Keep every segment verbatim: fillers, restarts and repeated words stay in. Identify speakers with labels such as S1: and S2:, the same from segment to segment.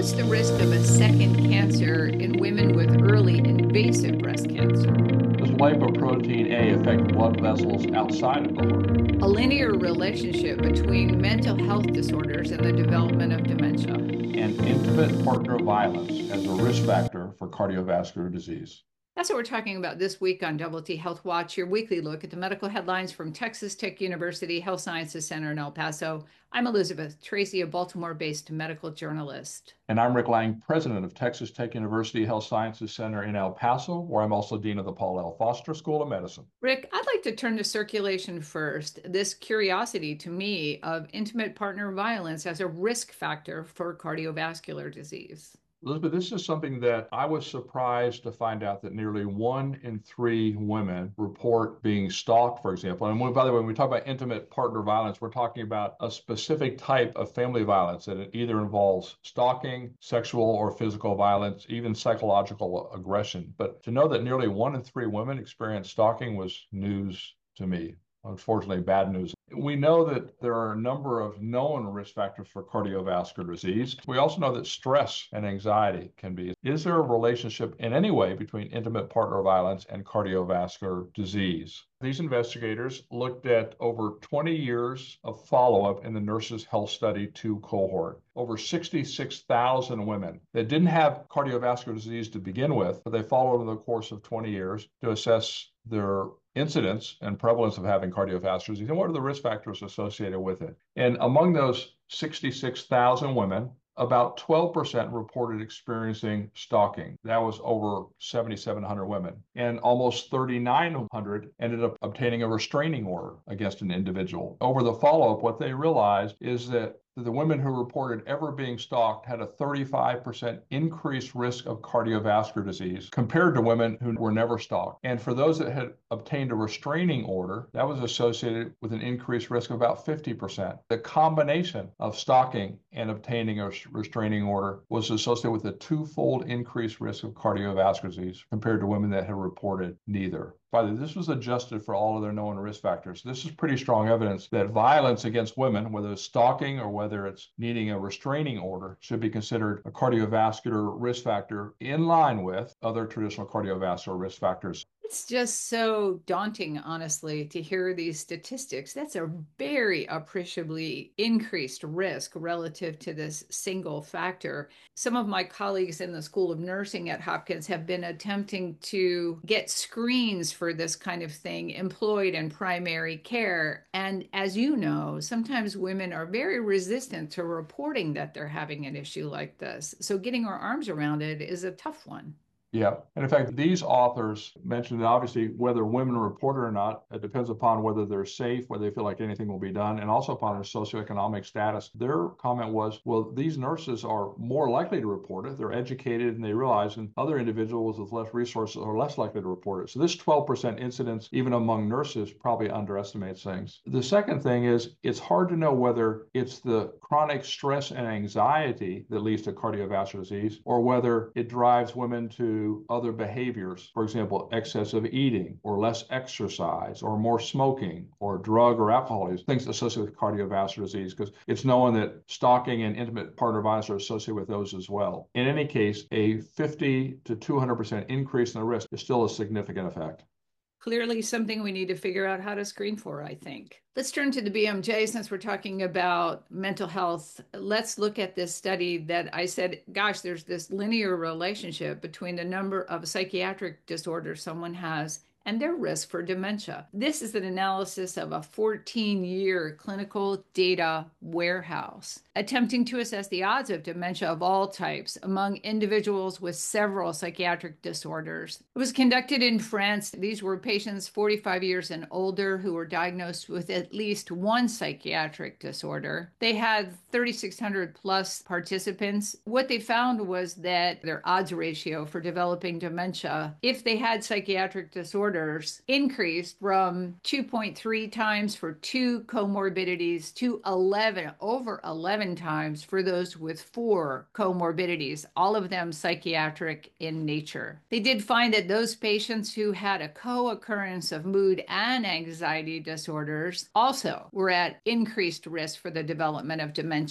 S1: What's the risk of a second cancer in women with early invasive breast cancer?
S2: Does lipoprotein A affect blood vessels outside of the heart?
S1: A linear relationship between mental health disorders and the development of dementia.
S2: And intimate partner violence as a risk factor for cardiovascular disease.
S1: That's what we're talking about this week on Double T Health Watch, your weekly look at the medical headlines from Texas Tech University Health Sciences Center in El Paso. I'm Elizabeth Tracy, a Baltimore-based medical journalist.
S2: And I'm Rick Lang, president of Texas Tech University Health Sciences Center in El Paso, where I'm also dean of the Paul L. Foster School of Medicine.
S1: Rick, I'd like to turn to circulation first. This curiosity to me of intimate partner violence as a risk factor for cardiovascular disease.
S2: Elizabeth, this is something that I was surprised to find out that nearly one in three women report being stalked, for example. And when, by the way, when we talk about intimate partner violence, we're talking about a specific type of family violence that it either involves stalking, sexual or physical violence, even psychological aggression. But to know that nearly one in three women experience stalking was news to me. Unfortunately, bad news. We know that there are a number of known risk factors for cardiovascular disease. We also know that stress and anxiety can be. Is there a relationship in any way between intimate partner violence and cardiovascular disease? These investigators looked at over twenty years of follow-up in the Nurses Health Study two cohort. Over sixty-six thousand women that didn't have cardiovascular disease to begin with, but they followed over the course of twenty years to assess their incidence and prevalence of having cardiovascular disease and what are the risk factors associated with it. And among those sixty-six thousand women, about twelve percent reported experiencing stalking. That was over seven thousand seven hundred women. And almost three thousand nine hundred ended up obtaining a restraining order against an individual. Over the follow-up, what they realized is that the women who reported ever being stalked had a thirty-five percent increased risk of cardiovascular disease compared to women who were never stalked. And for those that had obtained a restraining order, that was associated with an increased risk of about fifty percent. The combination of stalking and obtaining a restraining order was associated with a twofold increased risk of cardiovascular disease compared to women that had reported neither. By the way, this was adjusted for all of their known risk factors. This is pretty strong evidence that violence against women, whether it's stalking or whether it's needing a restraining order, should be considered a cardiovascular risk factor in line with other traditional cardiovascular risk factors.
S1: It's just so daunting, honestly, to hear these statistics. That's a very appreciably increased risk relative to this single factor. Some of my colleagues in the School of Nursing at Hopkins have been attempting to get screens for this kind of thing employed in primary care. And as you know, sometimes women are very resistant to reporting that they're having an issue like this. So getting our arms around it is a tough one.
S2: Yeah. And in fact, these authors mentioned that obviously whether women report it or not, it depends upon whether they're safe, whether they feel like anything will be done, and also upon their socioeconomic status. Their comment was, well, these nurses are more likely to report it. They're educated and they realize, and other individuals with less resources are less likely to report it. So this twelve percent incidence, even among nurses, probably underestimates things. The second thing is it's hard to know whether it's the chronic stress and anxiety that leads to cardiovascular disease or whether it drives women to other behaviors, for example, excessive eating or less exercise or more smoking or drug or alcohol use, things associated with cardiovascular disease, because it's known that stalking and intimate partner violence are associated with those as well. In any case, a fifty to two hundred percent increase in the risk is still a significant effect.
S1: Clearly something we need to figure out how to screen for, I think. Let's turn to the B M J since we're talking about mental health. Let's look at this study that I said, gosh, there's this linear relationship between the number of psychiatric disorders someone has and their risk for dementia. This is an analysis of a fourteen-year clinical data warehouse, attempting to assess the odds of dementia of all types among individuals with several psychiatric disorders. It was conducted in France. These were patients forty-five years and older who were diagnosed with at least one psychiatric disorder. They had thirty-six hundred plus participants. What they found was that their odds ratio for developing dementia, if they had psychiatric disorders, increased from two point three times for two comorbidities to eleven, over eleven times for those with four comorbidities, all of them psychiatric in nature. They did find that those patients who had a co-occurrence of mood and anxiety disorders also were at increased risk for the development of dementia.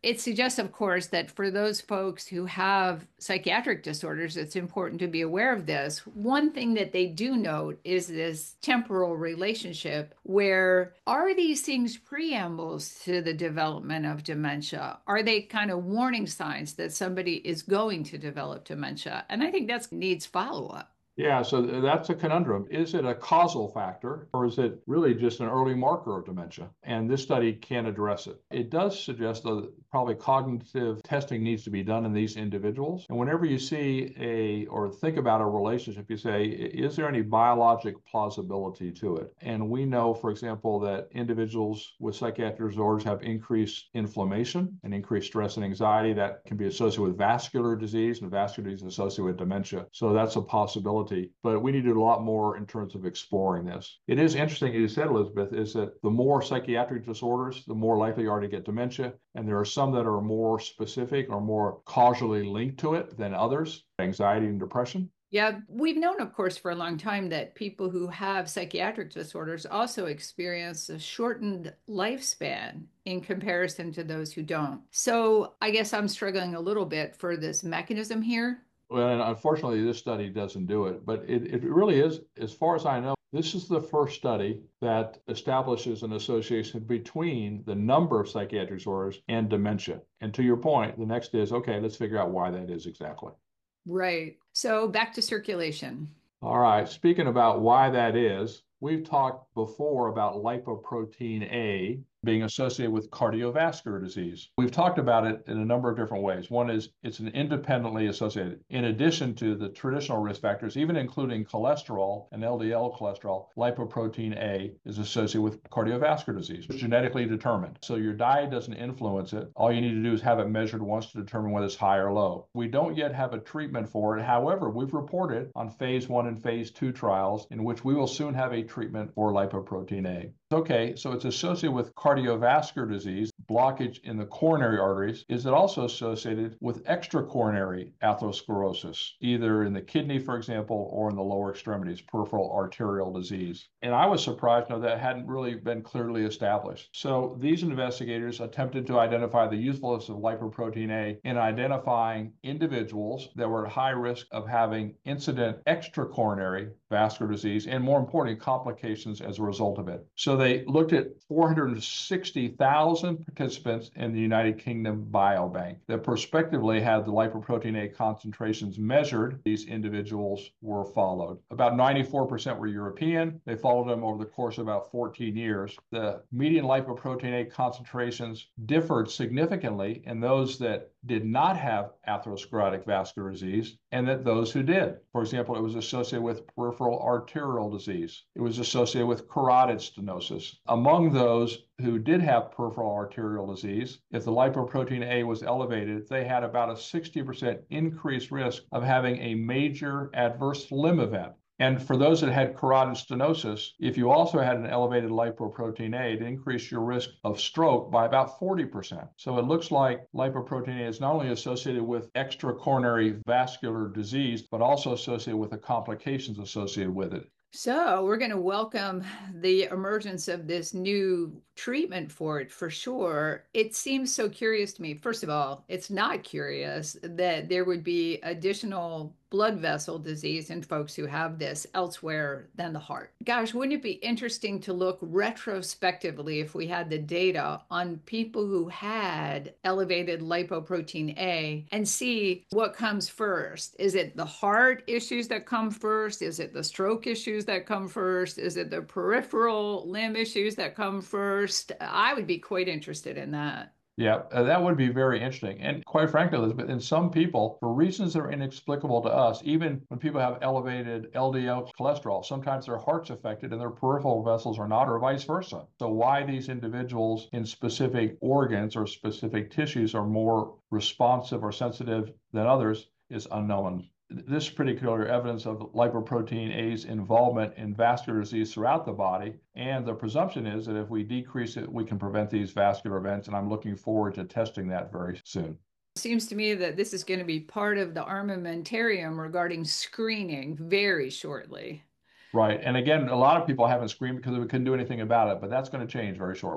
S1: It suggests, of course, that for those folks who have psychiatric disorders, it's important to be aware of this. One thing that they do note is this temporal relationship where are these things preambles to the development of dementia? Are they kind of warning signs that somebody is going to develop dementia? And I think that needs follow up.
S2: Yeah, so that's a conundrum. Is it a causal factor or is it really just an early marker of dementia? And this study can address it. It does suggest that probably cognitive testing needs to be done in these individuals. And whenever you see a or think about a relationship, you say, is there any biologic plausibility to it? And we know, for example, that individuals with psychiatric disorders have increased inflammation and increased stress and anxiety that can be associated with vascular disease, and vascular disease associated with dementia. So that's a possibility. But we need to do a lot more in terms of exploring this. It is interesting, as you said, Elizabeth, is that the more psychiatric disorders, the more likely you are to get dementia. And there are some that are more specific or more causally linked to it than others, anxiety and depression.
S1: Yeah, we've known, of course, for a long time that people who have psychiatric disorders also experience a shortened lifespan in comparison to those who don't. So I guess I'm struggling a little bit for this mechanism here.
S2: Well, and unfortunately, this study doesn't do it, but it, it really is, as far as I know, this is the first study that establishes an association between the number of psychiatric disorders and dementia. And to your point, the next is, okay, let's figure out why that is exactly.
S1: Right. So back to circulation.
S2: All right. Speaking about why that is, we've talked before about lipoprotein A being associated with cardiovascular disease. We've talked about it in a number of different ways. One is it's an independently associated, in addition to the traditional risk factors, even including cholesterol and L D L cholesterol, lipoprotein A is associated with cardiovascular disease. It's genetically determined. So your diet doesn't influence it. All you need to do is have it measured once to determine whether it's high or low. We don't yet have a treatment for it. However, we've reported on phase one and phase two trials in which we will soon have a treatment for lipoprotein A. Okay, so it's associated with cardiovascular disease, blockage in the coronary arteries. Is it also associated with extracoronary atherosclerosis, either in the kidney, for example, or in the lower extremities, peripheral arterial disease? And I was surprised to know that hadn't really been clearly established. So these investigators attempted to identify the usefulness of lipoprotein A in identifying individuals that were at high risk of having incident extracoronary vascular disease, and more importantly, complications as a result of it. So they looked at four hundred sixty thousand participants in the United Kingdom Biobank that prospectively had the lipoprotein A concentrations measured. These individuals were followed. About ninety-four percent were European. They followed them over the course of about fourteen years. The median lipoprotein A concentrations differed significantly in those that did not have atherosclerotic vascular disease and that those who did. For example, it was associated with peripheral arterial disease. It was associated with carotid stenosis. Among those who did have peripheral arterial disease, if the lipoprotein A was elevated, they had about a sixty percent increased risk of having a major adverse limb event. And for those that had carotid stenosis, if you also had an elevated lipoprotein A, it increased your risk of stroke by about forty percent. So it looks like lipoprotein A is not only associated with extracoronary vascular disease, but also associated with the complications associated with it.
S1: So we're going to welcome the emergence of this new treatment for it for sure. It seems so curious to me. First of all, it's not curious that there would be additional blood vessel disease in folks who have this elsewhere than the heart. Gosh, wouldn't it be interesting to look retrospectively if we had the data on people who had elevated lipoprotein A and see what comes first? Is it the heart issues that come first? Is it the stroke issues that come first? Is it the peripheral limb issues that come first? I would be quite interested in that.
S2: Yeah, uh, that would be very interesting. And quite frankly, Elizabeth, in some people, for reasons that are inexplicable to us, even when people have elevated L D L cholesterol, sometimes their heart's affected and their peripheral vessels are not, or vice versa. So why these individuals in specific organs or specific tissues are more responsive or sensitive than others is unknown. This particular evidence of lipoprotein A's involvement in vascular disease throughout the body, and the presumption is that if we decrease it, we can prevent these vascular events, and I'm looking forward to testing that very soon.
S1: Seems to me that this is going to be part of the armamentarium regarding screening very shortly.
S2: Right, and again, a lot of people haven't screened because we couldn't do anything about it, but that's going to change very shortly.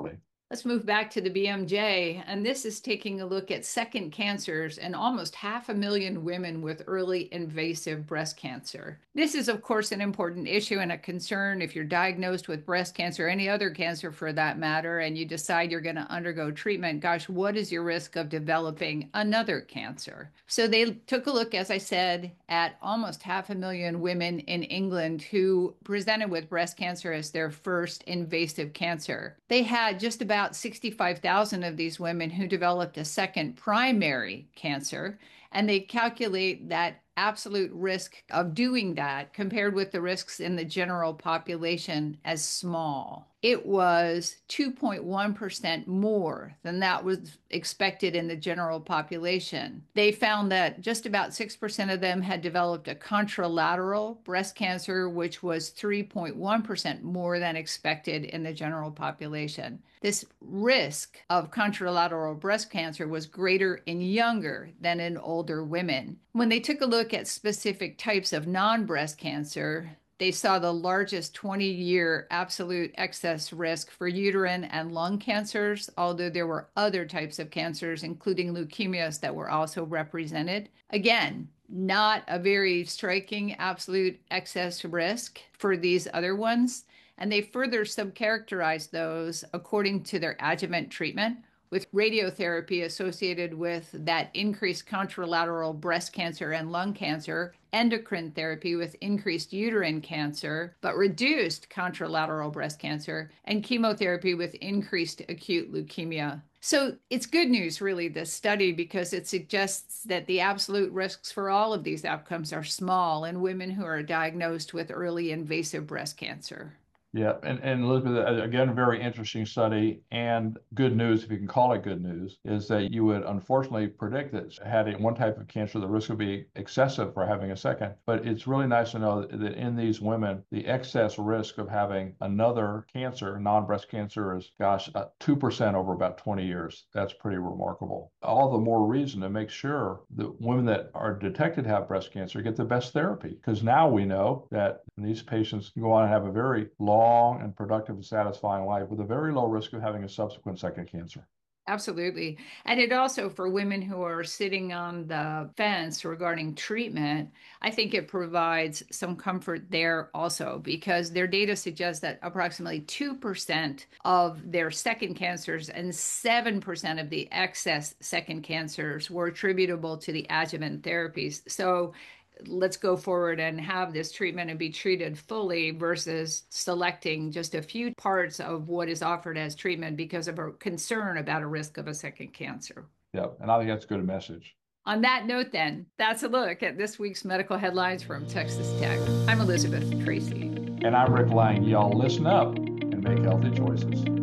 S1: Let's move back to the B M J, and this is taking a look at second cancers and almost half a million women with early invasive breast cancer. This is, of course, an important issue and a concern if you're diagnosed with breast cancer, any other cancer for that matter, and you decide you're going to undergo treatment. Gosh, what is your risk of developing another cancer? So they took a look, as I said, at almost half a million women in England who presented with breast cancer as their first invasive cancer. They had just about About sixty-five thousand of these women who developed a second primary cancer, and they calculate that absolute risk of doing that compared with the risks in the general population as small. It was two point one percent more than that was expected in the general population. They found that just about six percent of them had developed a contralateral breast cancer, which was three point one percent more than expected in the general population. This risk of contralateral breast cancer was greater in younger than in older women. When they took a look at specific types of non-breast cancer, they saw the largest twenty-year absolute excess risk for uterine and lung cancers, although there were other types of cancers, including leukemias, that were also represented. Again, not a very striking absolute excess risk for these other ones. And they further subcharacterized those according to their adjuvant treatment, with radiotherapy associated with that increased contralateral breast cancer and lung cancer, endocrine therapy with increased uterine cancer, but reduced contralateral breast cancer, and chemotherapy with increased acute leukemia. So it's good news, really, this study, because it suggests that the absolute risks for all of these outcomes are small in women who are diagnosed with early invasive breast cancer.
S2: Yeah, and, and Elizabeth, again, a very interesting study, and good news, if you can call it good news, is that you would unfortunately predict that having one type of cancer, the risk would be excessive for having a second. But it's really nice to know that in these women, the excess risk of having another cancer, non-breast cancer, is, gosh, uh, two percent over about twenty years. That's pretty remarkable. All the more reason to make sure that women that are detected to have breast cancer get the best therapy, because now we know that these patients can go on and have a very long long and productive and satisfying life with a very low risk of having a subsequent second cancer.
S1: Absolutely. And it also, for women who are sitting on the fence regarding treatment, I think it provides some comfort there also, because their data suggests that approximately two percent of their second cancers and seven percent of the excess second cancers were attributable to the adjuvant therapies. So let's go forward and have this treatment and be treated fully versus selecting just a few parts of what is offered as treatment because of a concern about a risk of a second cancer.
S2: Yep, and I think that's a good message.
S1: On that note, then, that's a look at this week's medical headlines from Texas Tech. I'm Elizabeth Tracy.
S2: And I'm Rick Lang. Y'all listen up and make healthy choices.